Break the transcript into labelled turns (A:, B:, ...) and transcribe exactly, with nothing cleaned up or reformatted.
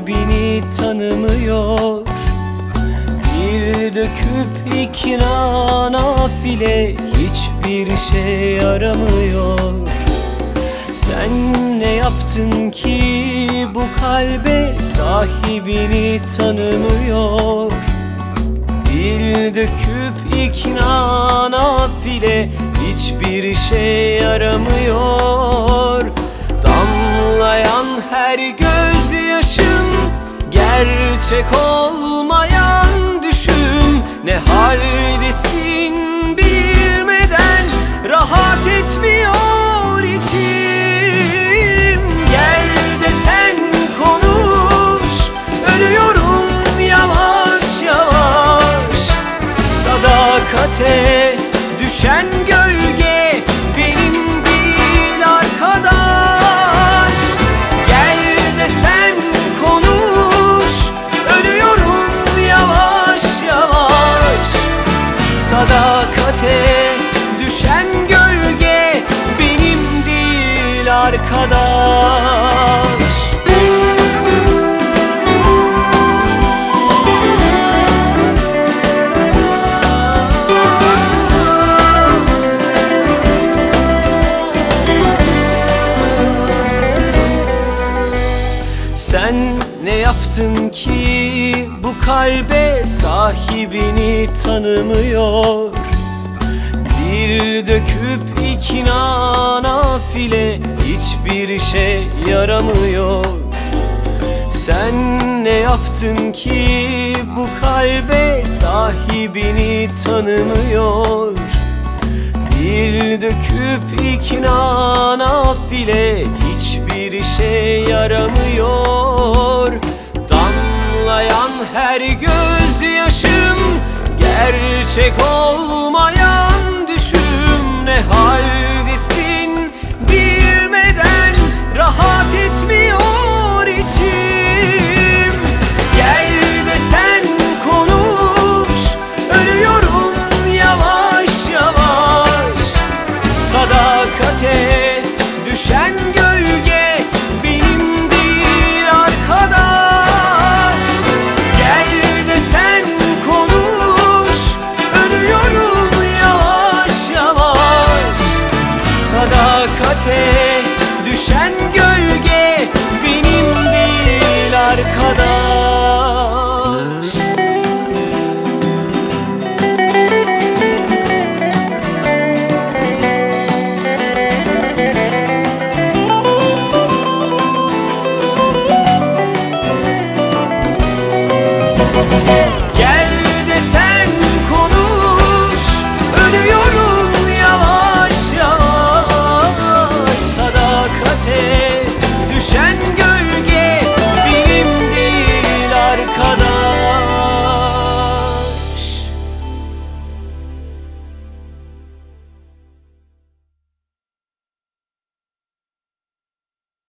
A: sahibini tanımıyor. Bir döküp ikna nafile hiçbir şey yaramıyor. Sen ne yaptın ki bu kalbe sahibini tanımıyor? Bir döküp ikna nafile hiçbir şey yaramıyor. Damlayan her gözyaşın gerçek olmayan düşüm. Ne haldesin bilmeden rahat etmiyor içim. Gel de sen konuş, ölüyorum yavaş yavaş. Sadakate düşen gölge benim değil arkadaş. Gel de sen konuş, ölüyorum yavaş yavaş. Sadakate düşen gölge benim değil arkadaş. Sen ne yaptın ki bu kalbe sahibini tanımıyor? Dil döküp ikna nafile hiçbir şey yaramıyor. Sen ne yaptın ki bu kalbe sahibini tanımıyor? Dil döküp ikna nafile hiçbir şey yaramıyor. Damlayan her gözyaşım gerçek olmayan düşüm. Ne haldesin bilmeden rahat etmiyor içim. Gel de sen konuş, ölüyorum yavaş yavaş. Sadakate düşen gölge benim değil arkadaş. Gel de sen konuş, ölüyorum yavaş yavaş. Sadakate